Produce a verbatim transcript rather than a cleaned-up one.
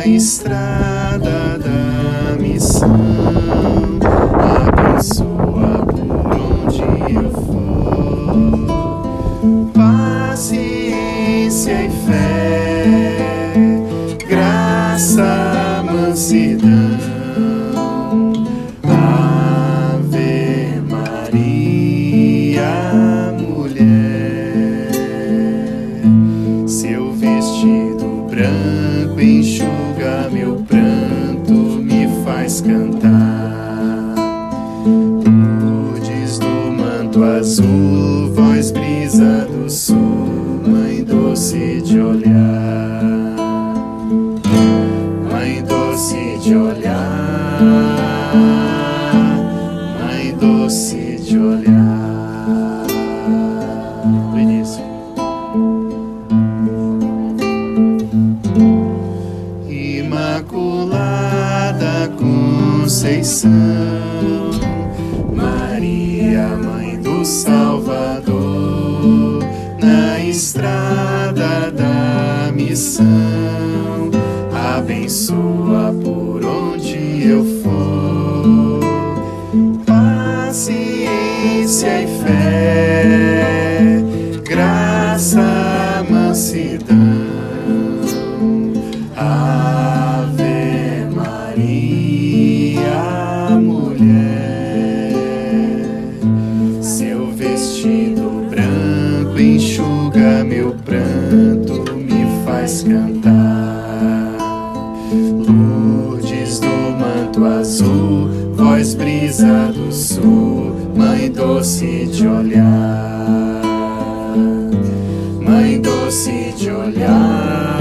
na estrada da missão, abençoa por onde eu for. Paciência e fé, graça, mansidão. Ave Maria, mulher, seu vestido branco enxuga meu pranto, me faz cantar. Lourdes do manto azul, voz brisa do sul, mãe doce de olhar, mãe doce de olhar, mãe doce de olhar. Do início. Imaculada Conceição, Maria, mãe do Salvador, na estrada da missão, abençoa por onde eu for. Paciência e fé, graça, mansidão. Ave Maria, mulher, seu vestido branco enxuga meu pranto, me faz cantar. Lourdes do manto azul, voz brisa do sul, mãe doce de olhar, mãe doce de olhar,